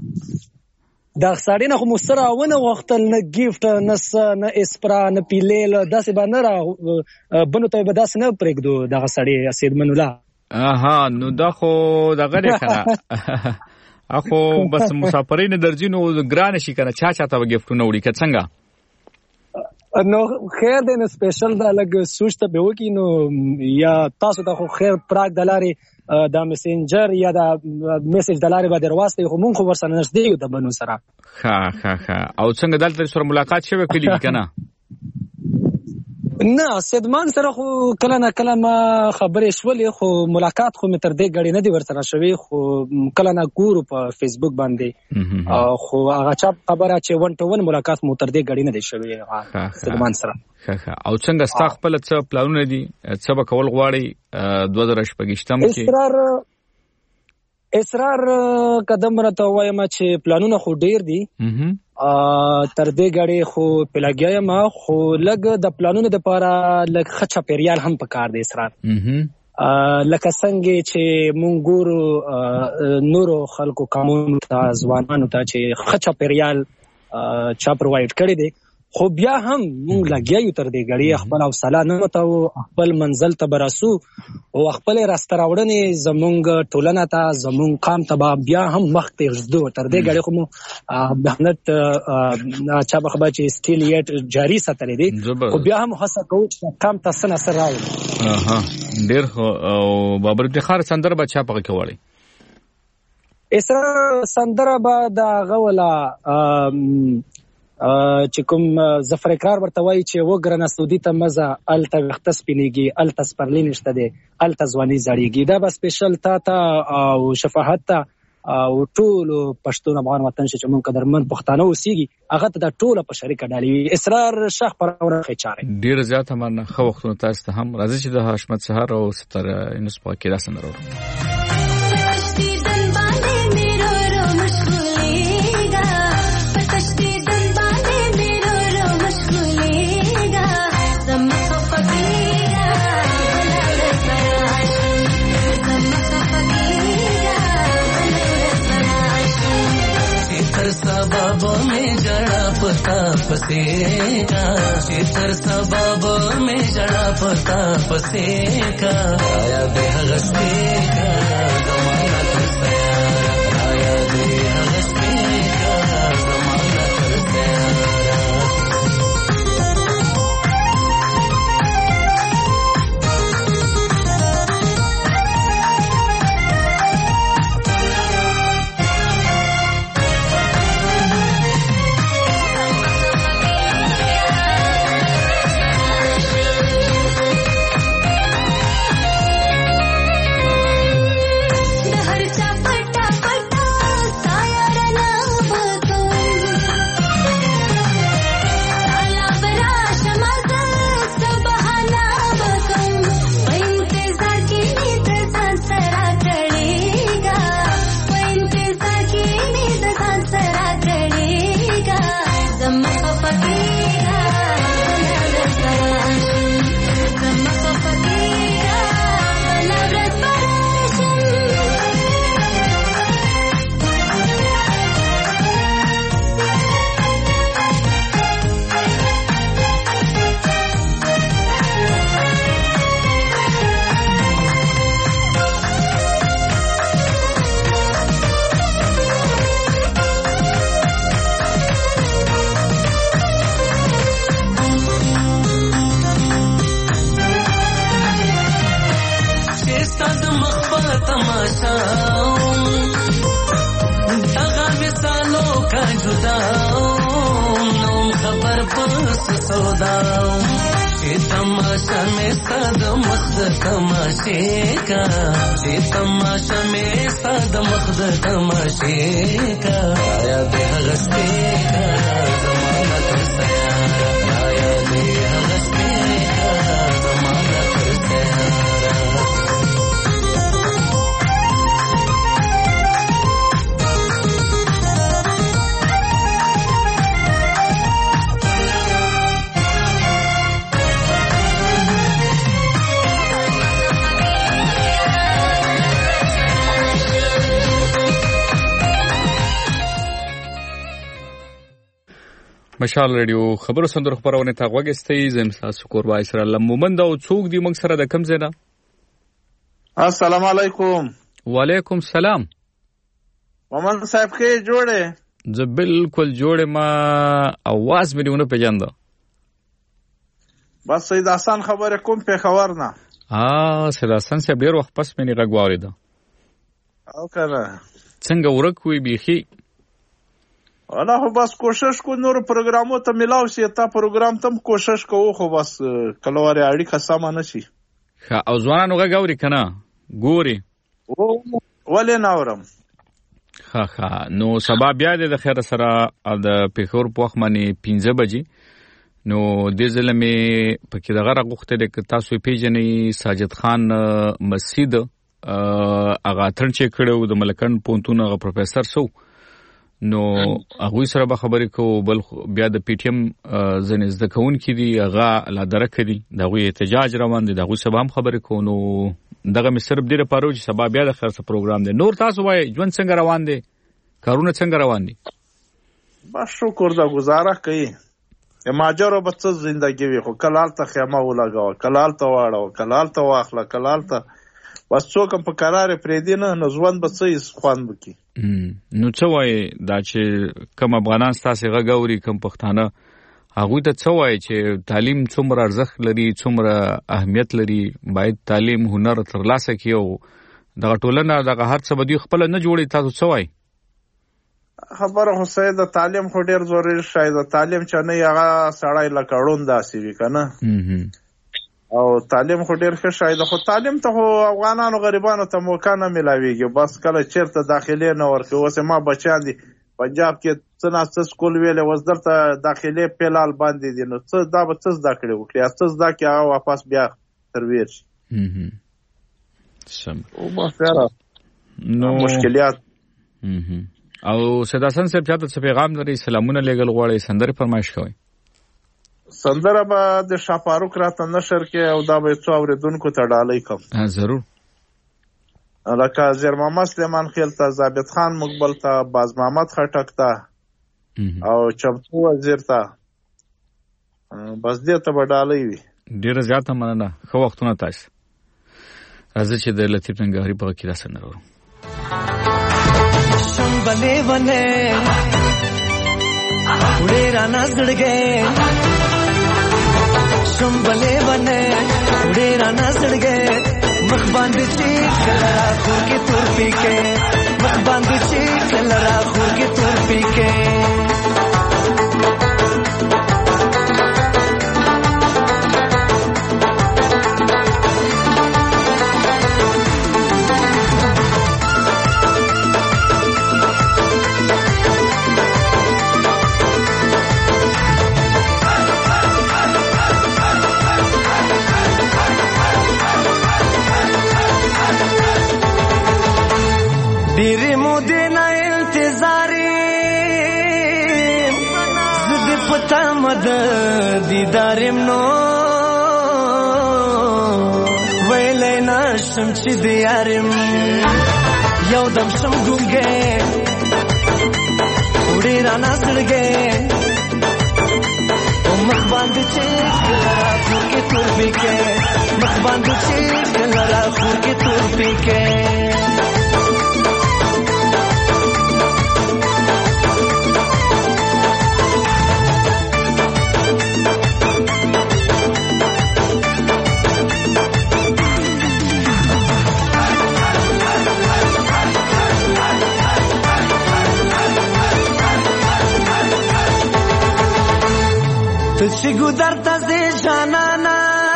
دا ساړې نه خو مسراونه غوښتل نه گیفت نه نه اسپرا نه پیلیل داسې باندې را بنو ته به داسې نه پرېږدو دغه ساړې اسید منولا اها نو دا خو دغه نه کنه اخو بس مسافرین درځینو ګران شي کنه چا چاته وګفتونه وړي که څنګه نو خیر دی نو سپیشل دا لګ سوچ ته به وکی نو یا تاسو ته خو خیر پراګ دلاري دا میسنجر یا دا میسج دلاري به درواسته خو مونږ خو ورسره نشته یو د بنو سره ها ها ها او څنګه دلته سره ملاقات شوه کلی کنه نه سیدمان سره خو کله نه کله ما خبرې شولې خو ملاقات خو مې تر دې غړي نه دی ورسره شوی خو کله نه ګورو په فیسبوک باندې خو هغه چا خبره چې ون ټو ون ملاقات مو تر دې غړي نه دی شوی سیدمان سره او څنګه ستا خپل څه پلانونه دي څه به کول غواړي دوه زره شپږم کې اسرار اسرار قدم راته وایم چې پلانونه خو ډیر دي تر دې غړي خو پلاګیا ما خو لګ د پلانونو د لپاره لګ خچا پیریال هم پکار دی اسرار لکه څنګه چې مونږ ګورو نورو خلکو قانون ته ځوانانو ته چې خچا پیریال چا پرووايډ کړی دی خو بیا هم موږ لګیا یو تر دې غړي خپل حوصله نه متو خپل منزل ته برسو او خپل راسته راوړنې زمونږ ټولنه ته زمونږ قام ته بیا هم مخ ته ورځو تر دې غړي خو مو مهنت چا بخبا چې سټیل یټ جاری ساتلې دي او بیا هم هڅه کوو چې قام ته سن اثر راوړي. اها ډېر او بابر افتخار سندره به چا پکې وړي اسرار سندره به د غولا چې کوم ظفر اقرار ورته وایي چې وګرنه سعودي ته مزه الته وخت سپینیږي الته سپرلی نشته دی الته ځواني زړیږي دا به سپیشل تا ته او شفاعت ته او ټول پښتون افغان وطن چې موږ قدرمن پښتانه اوسېږي هغه ته د ټوله په شریکه ډالي اسرار شخ پرونه خچاره ډیر زیات هم خو وختونه تاسو ته هم راځي چې د حشمت سحر او ستر انس پاکي دا سندره सबब में जड़ा पता पसेगा शेतर सबब में जड़ा पता पसेगा आया बेहगस्ते का जमाना कर सयारा आया बेहगस्ते का जमाना कर सयारा तमाशा में सद मख्द तमाशे का ये तमाशा में सद मख्द तमाशे का आया बेहगस्ते का जमाना कर सयारा आया बेहगस्ते का जमाना कर सयारा مشال رادیو خبرو سندرو خبرونه تا غوګستې زم تاسو کوربا اسرائیل مومند او څوک دی موږ سره د کم زینا. السلام علیکم. وعلیکم السلام. مومند صاحب کې جوړه زه بالکل جوړه ما आवाज مې ونه پیژاند. بس سید حسن خبره کوم په خبر نه. اه سید حسن صاحب ډیر وخت پس مې نه غواړید. او کنه څنګه ورک وی بيخي انا خو بس کوشش کو نور پروګرامو ته ملاو شي تا پروګرام تم کوشش کوو خو بس کلواري اړیکه سم نه شي. ښه او ځوانانو غاوري کنه ګوري ولې نه اورم. ښه ښه نو سبا بیا د خیر سره د پیښور په وخت باندې پنځه بجې نو د ځلمې پکې دغه راغوخته د تاسو پیژنې ساجد خان مسجد اغه ترنچ کړو د ملکن پونتون غ پروفیسور سو نو هغه سره به خبرې کو بل بیا د پی ټی ایم زنیز د کون کې دی هغه لا درکې دی دغه احتجاج روان دی دغه سبا هم خبرې کو نو دغه مې صرف ډیره پاره چې سبا بیا د خرڅ پروګرام دی. نور تاسو وای ژوند څنګه روان دی کارونه څنګه روان دي؟ بس شکر دا گزاره کوي. ماجرو به څه زندګي وي خو کله هلته خیمه ولګوه کله هلته واړوه کله هلته واخله کله هلته بس څوک هم په قرار پرېږدي نه نو ژوند به څه خوند وکړي. نو څه وایې دا چې کوم افغانان ستاسې غږ اوري کوم پښتانه هغوی ته څه وایي چې تعلیم څومره ارزښت لري څومره اهمیت لري باید تعلیم هنر ترلاسه کړي او دغه ټولنه دغه هر څه به دوی خپله نه جوړي تاسو څه وایي؟ خبره خو صحیح ده تعلیم خو ډېر ضروري شی ده تعلیم چې نه هغه سړی لکه ړوند داسې وي که نه او تعلیم خو ډېر ښه شی ده خو تعلیم ته خو افغانانو غریبانو ته موقع نه میلاویږي بس کله چېرته داخلې نه ورکوي. اوس ما بچیان دي پنجاب کې څه نه څه سکول ویلی اوس دلته داخلې پیلال باندې دي نو څه دا به څه زده کړې وکړي څه زده کړي هغه واپس بیا ترویر شي نو مشکلات. او سید حسن صاحب چاته څه پیغام لري سلامونه لیږل غواړئ سندرې فرمایش کوئ؟ سندره به د شاه فاروق راته نشر کې او دا به څو اورېدونکو ته ډالۍ کوم. ضرور. لکه زیر محمد سلیمان خیل ته ثابت خان مقبل ته باز محمد خټک ته او چمتو وزیر ته بس دې ته به ډالۍ وي. ډېره زیاته مننه ښه وختونه تاسو. راځه چې د لطیف ننګرهاري په غږ کې دا سندره واورو. बने बने उड़े राना सड़ गए शुम बने बने उड़े राना सड़ गए मख बांध चीख लड़ा खूर के तुर पी के मख बांध चीख लड़ा खूर के तुर पी के ډېرې مودې نه انتظارې زه دې په تمه د دیدار یم نو ویلی نشم چې د یار یم یو دم شم ګونګی وړې رانه زړګی او مخ باندې چې لرا خور کې تور پیکې مخ باندې چې لرا خور کې تور پیکې तुझसे गुजरता से जाना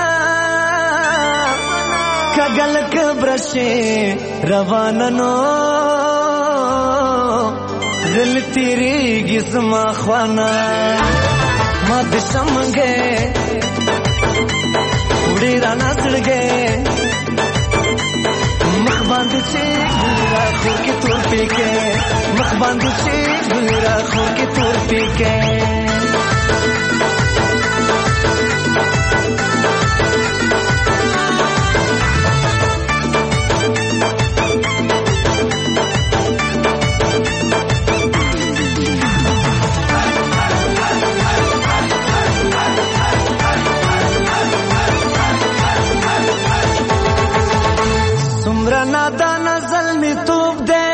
कगल कब्रशे रवाननो दिल तेरी गिस्मा ख्वाना मत समगे उड़ी राना सड़ गए मख बांध से गुजरा खूर के तोर पी के मख बांध से गुजरा खूर के तोर पी के नादा नजल में तूब दे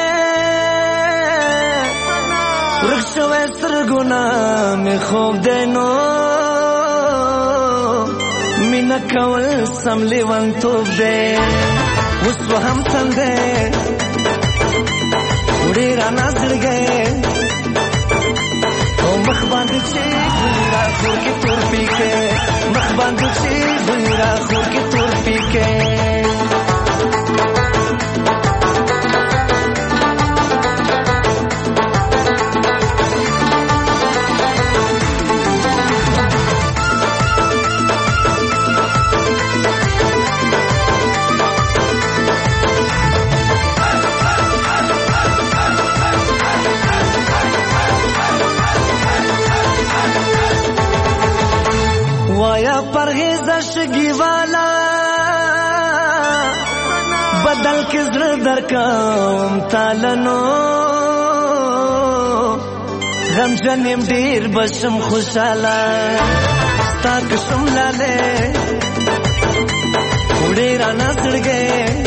वृक्ष वैसर गुना में खूब देनो मीना कवल समले वन तूब दे उस हम संदे उड़े राना सड़ गए ओ मखबांद से गुजरा खूर के तोर पी के मखबांद से गुजरा खूर के तोर पी के वाया परहेज शगी वाला बदल के जर दर काम तालनो غم جنم ډیر بشم خوشاله ستا قسم لاله وړې را نسړګې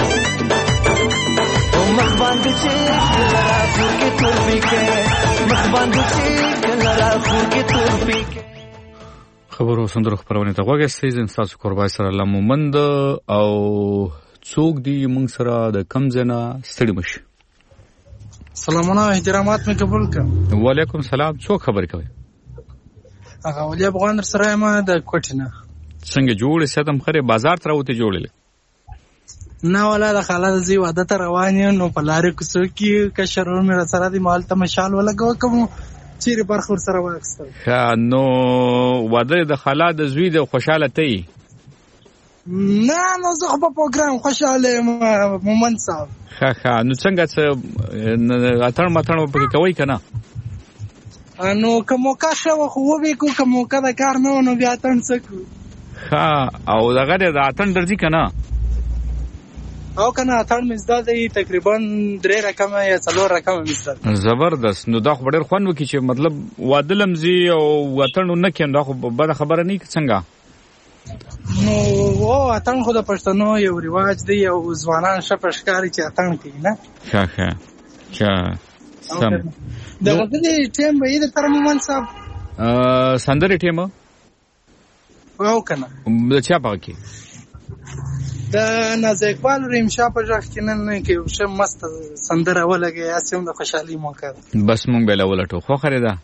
او مخ باندې چې لرا خور کې تور پکې مخ باندې چې لرا خور کې تور پکې. خبرو سندرو خبرونه ته وګورئ سیزن تاسو قربای سره لمومند او څوک دی موږ سره د کم ځنا ستړي مشه. سلامونه احترامات مې قبول کړ. وعلیکم سلام. څوک خبرې کوي؟ هغه ولي افغان سره ما د کوټینه. څنګه جوړې ساتم خره بازار تر وته جوړلې؟ نه ولا د خاله زی واده ته روان یو نو په لارې کوڅو کې کشرور مې سره دی مال ته مشال ولګو کوم چیرې پر خور سره واکستل. ها نو واده د خاله د زوی د خوشاله ته نه نو زه په پروګرام خوشاله مومن صاحب. ها ها نو څنګه څه اتړ ماتړ په کوي کنه؟ نو کومه کا شو خو وې کو کومه کا د کار نه نو بیا تن سکو. ها او دغه د اتن درځي کنه؟ او کنه اتن مزدا دی تقریبا درې رقم یا څلور رقم مزدا. زبردست. نو دا خو ډېر خوند وکي چې مطلب واده لمزي او اتن نه کیند خو بده خبره نه څنګه؟ نو او اتن خو د پښتنو یو رواج دی او ځوانان شپه ښکاری چې اتن کوي نه. ښه ښه چا سم د غوډې ټیم به د تر مومن صاحب ا سندري ټیم او کنه د چا پاکي د ناز اقبال ریم شاه په ځخ کې نن کې شه مست سندره ولګي اسیم د خوشحالي موقع بس مونږ به لولټو خو خریدا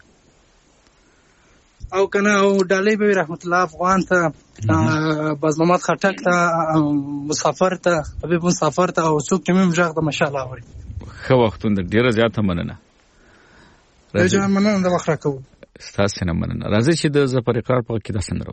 او کنه او ډالۍ به رحمت الله افغان ته باز محمد خټک ته مسافر ته حبیب مسافر ته او څوک چې مم ځخ د ماشاءالله وړي خو وختونه ډیره زیاته مننه راځه مننه د وخت راکو ستاسو نه مننه راځي چې د زپریقار په کې د سندرو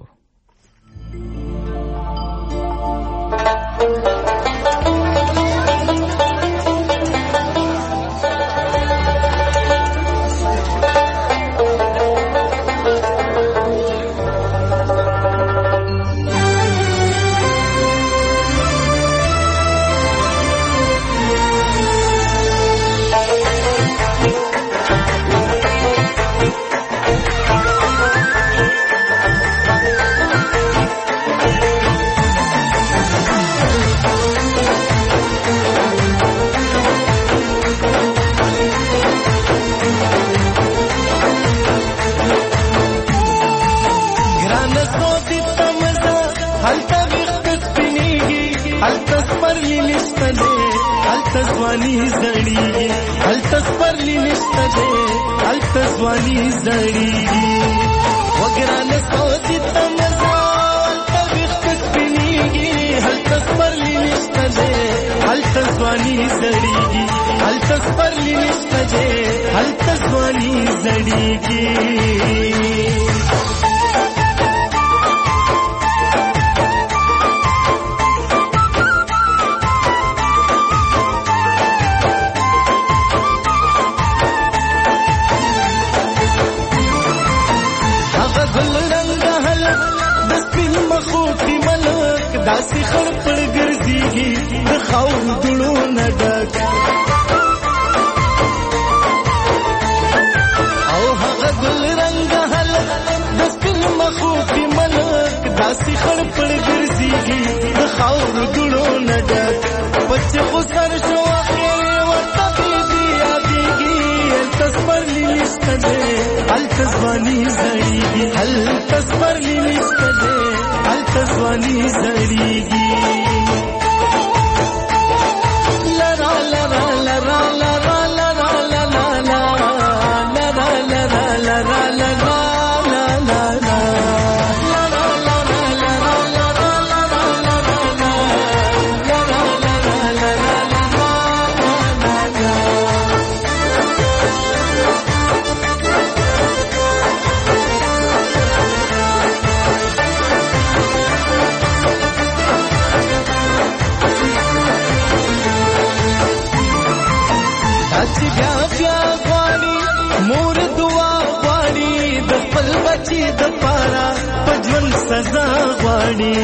ځواني زړیږي هلته سپرلی نشته دی هلته ځواني زړیږي وګرانه سوچي ته مزه هلته وخت سپینیږي هلته سپرلی نشته دی هلته ځواني زړیږي هلته سپرلی نشته دی هلته ځواني زړیږي داسې خړ پړ ګرځيږي د خاور دړو نه ډک او هغه ګل رنگ هلک د سپین مخو کې ملک داسې خړ پړ ګرځيږي د خاور دړو نه ډک پچ خو سر شو اخر ورته بيږي ياديږي تصبرلی نشته ده هلته ځواني زړیږي هلته صبرلی نشته ده هلته ځواني زړیږي لرا لرا لرا لرا لرا لرا لرا لرا لرا لرا د پارا پجون سزا غواړي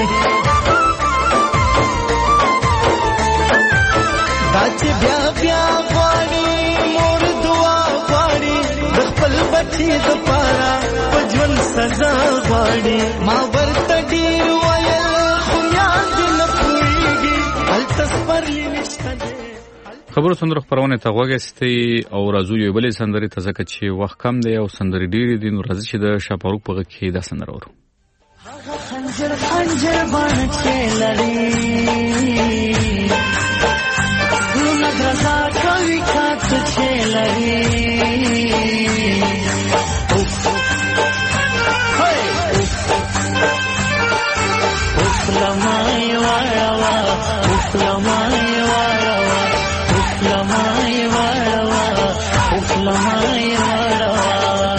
دا چې بیا بیا غواړي مور دعا غواړي د خپل بچي دې د پاره پجون سزا غواړي ما ورته ډیر ویل خو یاد نه پوهیږي هلته سپرلی نشته. خبرو سندرو خپرونه ته غوږی او راځو یو بلې سندرې ته ځکه چې وخت کم دی او سندرې ډېرې دي نو راځي چې د شاپاروک په غږ کې دا سندره اورو. خنجر خنجر بان چې لري دونه درزا کوي کات چې لري اوف لمای واروا اوف لمای واروا اوف لمای واروا اوف لمای واروا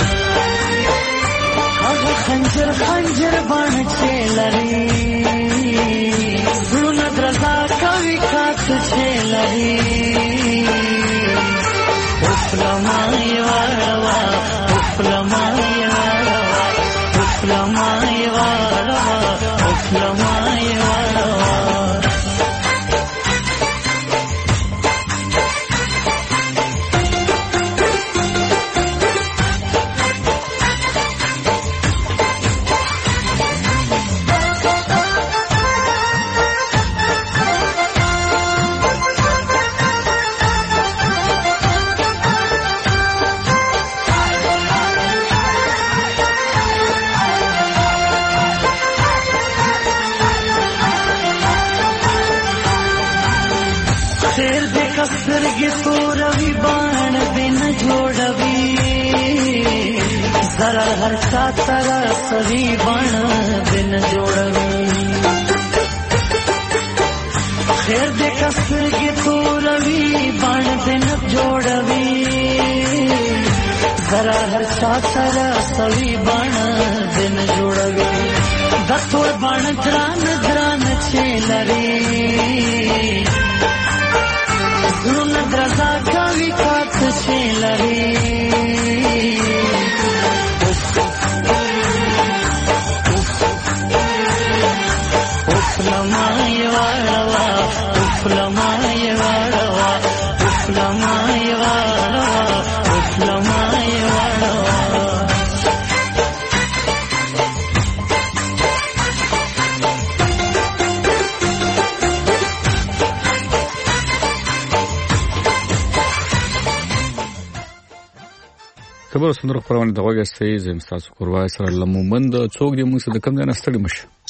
هغه خنجر خنجر بان چې لري زړونه درزا کوي کات چې لري اوف لمای واروا اوف لمای واروا اوف لمای واروا اوف لمای واروا سترګې توروي باڼه دې نه جوړوي ضرر هر چا ته رسوي باڼه دې نه جوړوي خیر دې که سترګې توروي باڼه دې نه جوړوي ضرر هر چا ته رسوي باڼه دې نه جوړوي د تور باڼه ګرانه ګرانه چې لري زړونه درزا کوي کات چې لري اوف لمای واروا اوف لمای واروا اوف لمای واروا اوف لمای واروا خبرو سندرو خپرونه د غوږی سي زم تاسو کوروای سره لمومند څوک دې موږ د کم نه ستړي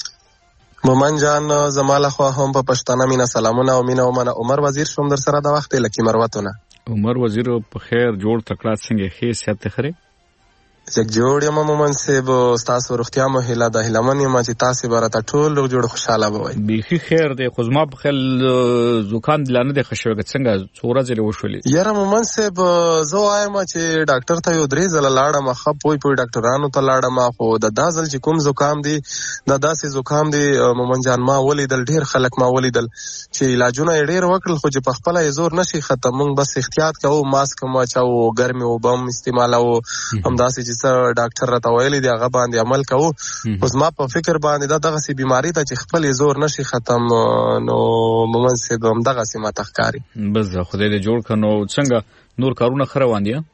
مشه مومن جان زماله خو هم په پښتانه مینا سلامونه او مینا ومنه عمر وزیر شوم در سره د وخت لکی مروتونه عمر وزیر په خیر جوړ تکړه څنګه خې سیات خره یک جوړ یم مومن صاحب تاسو روغتیا مو هله د هلمن یم چې تاسو برته ټول لوګ جوړ خوشاله وای بيخي خیر دی خو زما په خل زکام دلانه د خښوګ څنګه څوره ځله وشولې یاره مومن صاحب زه وایم چې ډاکټر ته یو درې ځله لاړم خو پوي پوي ډاکټرانو ته لاړم خو د دازل چې کوم زکام دی د داسې زکام دی مومن جان ما ولیدل ډیر خلک ما ولیدل چې علاجونه ډیر وکړل خو چې په خپل زور نشي ختمون بس احتیاط کوو ماسک مو چاو ګرمي او بم استعمالو هم داسې چې ډاکټر راته ویلي دی هغه باندې عمل کوو اوس ما په فکر باندې دا دغه سي بيماري ته چې خپل زور نشي ختم نو مومن صاحب هم دغه سي ما تخکاری بس خدای دې جوړ کړو څنګه نور کارونه خروان دي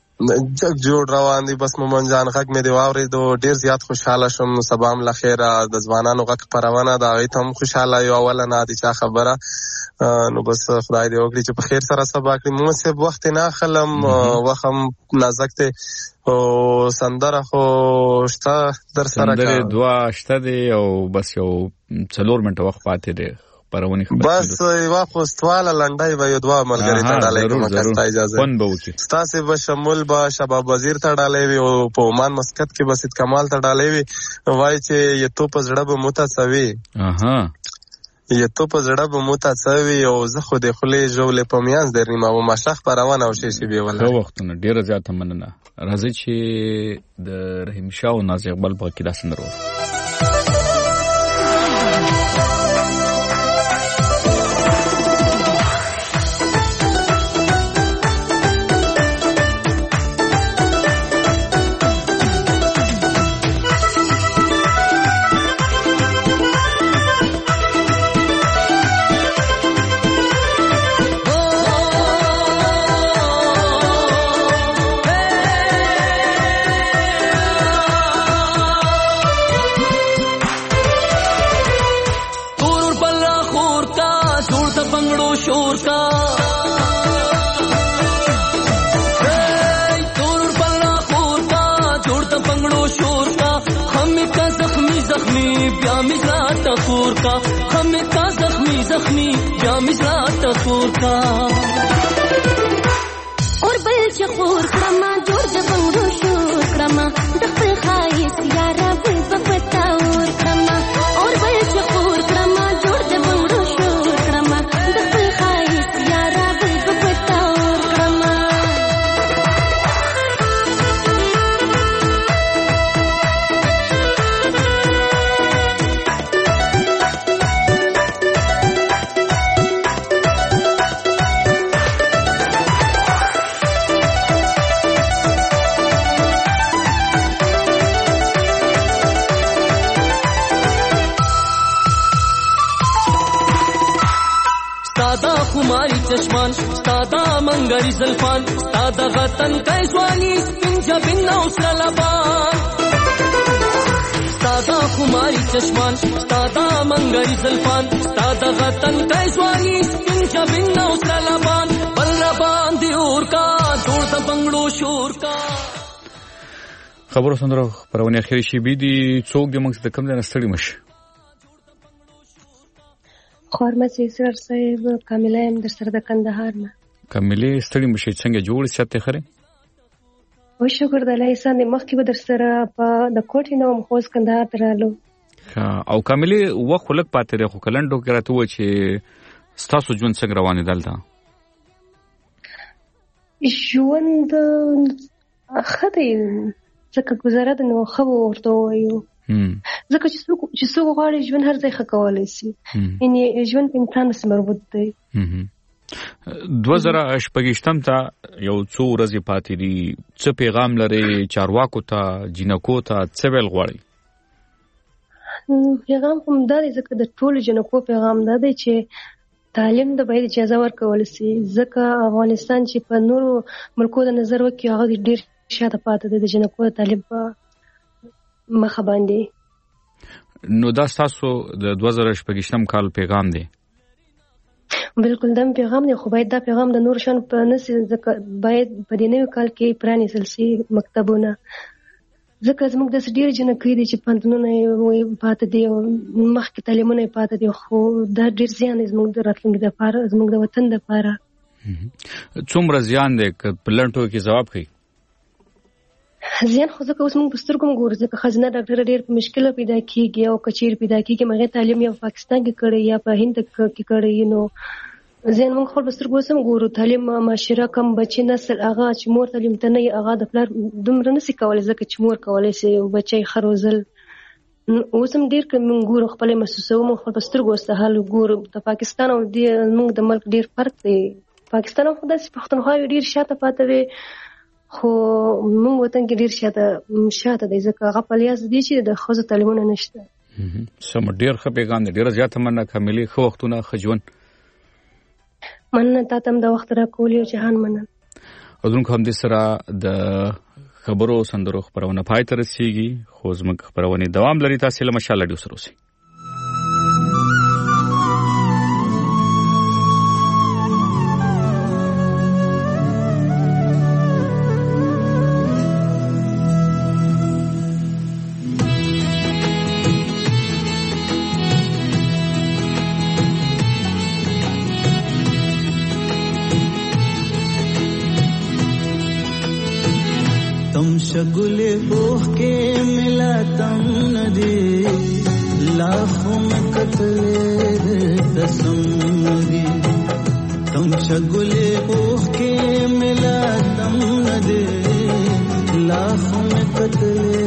جګ جوړ روان دي بس مومن جان غږ مې دی واورې دو ډیر زیات خوشاله شوم سبام لخيره د ځوانانو غږ پرونه دا غي ته خوشاله یو اول نه دي چې خبره نو بس خدای دې وکړي چې په خیر سره سبا کړی مو سه وخت نه خلم وخم نازک ته او سندره خو شته در سره سندره دوا شته دی او بس یو څلور منټه وخت پاتې دی پرونی خبر بس یو خو استواله لنډای و یو دوا ملګری ته ډالې کوم کستا اجازه فن به وکي تاسو به شمول با شباب وزیر ته ډالې وی او په عمان مسقط کې بسیت کمال ته ډالې وی وای چې یو تو په زړه به متسوي اها یو تو په زړه به متسوي او زه خو د خلې جوړې په میانز درنی ما و مشخ پروانه او شي شي به ولا خو وختونه ډیره زیاته مننه راځي چې د رحیم شاه او ناز اقبال په کې داسې نرو زخمی بیا مزرا تخور کا خم کا زخمی زخمی بیا مزرا تخور کا اور بل چخور کرما جوړ د بنګړو شور کرما د خپل خایس یارا بل پپتا اور کرما اور بل چخور کرما جوړ د بنګړو شور کرما د خپل خایس یارا بل پپتا اور کرما خماری چشمان ستادا منگری زلفان ستادا غتن کای زوانی سپنجا بنا اسر لبان ستادا خماری چشمان ستادا منگری زلفان ستادا غتن کای زوانی سپنجا بنا اسر لبان بل ربان دی اور کا جوړ د بنگړو شور کا خبرو سندرو پرونی اخیری شی بی دی څوک د موږ د کم نه ستړي مش خورمسي سر صاحب کامله هم در سره د کندهار نه کامله ستړي مشي څنګه جوړ ساتي خره او شکر د الله احسان مخکې به در سره په د کوټې نو مخوز کندهار درالو او کامله وخت لک پاتې خو کلندو کې راته و چې ستاسو ژوند څنګه روان دي دلته ژوند خدای څنګه گزاره د نو خو ورته وایو ځکه چې څوک چې څوک غواړي ژوند هر ځای ښه کولی شي یعنې ژوند په امتحان پسې مربوط دی دوه زره شپږویشتم ته یو څو ورځې پاتې دي څه پیغام لري چارواکو ته جینکو ته څه ویل غواړي پیغام هم دا دی ځکه د ټولو جینکو پیغام دا دی چې تعلیم د باید اجازه ورکول شي ځکه افغانستان چې په نورو ملکو د نظر وکړي هغه ډېر شاته پاتې دی د جینکو د تعلیم په مخه باندې نو دا تاسو د دوه زره شپږویشتم کال پیغام دی بالکل دا پیغام دی خو باید دا پیغام د نور شان په نسي ځکه باید په دې نوي کال کې پرانیستل شي مکتبونه ځکه زموږ د ډېر جنکۍ دي چې پوهنتونونه یې پاتې دي او مخکې تعلیمونه یې پاتې دي خو دا ډېر زیان دی زموږ د راتلونکي دپاره زموږ د وطن دپاره څومره زیان دی که په لنډ ټکو کې ځواب کوي زیان خو ځکه اوس موږ په سترګو ګورو ځکه ښځینه ډاکټره ډېر په مشکله پیدا کېږي او که چیرې پیدا کېږي هغې تعلیم یا په پاکستان کې کړی یا په هند کې کړی نو زیان موږ خپل په سترګو اوس هم ګورو تعلیم معاشره کم بچي نسل هغه چې مور تعلیم ته نه وي هغه د پلار دومره نسي کولی ځکه چې مور کولی شي یو بچی ښه روزل اوس هم ډېر که موږ ګورو خپله محسوسوو موږ خپل په سترګو اوس د حال ګورو د پاکستان او موږ د ملک ډېر فرق دی پاکستان هم خو داسې پښتونخوا ډېر شاته پاته وي خو موږ وطن کې ډېر شاته شاته دی ځکه هغه په لیاز دي چې د ښځو تعلیمونه نشته سم ډېر ښه پیغام دی ډېره زیاته مننه کاملې ښه وختونه ښه ژوند مننه تا ته هم دا وخت راکولی او جهان مننه اودرونکو همدې سره د خبرو سندرو خپرونه پای ته رسیږي خو زموږ خپرونې دوام لري تاسې له مشال راډیو سره اوسئ शगुले ओह के मिला तम नदी लाखों में कतले कसम दी तुम शगुले ओह के मिला तम नदी लाखों में कतले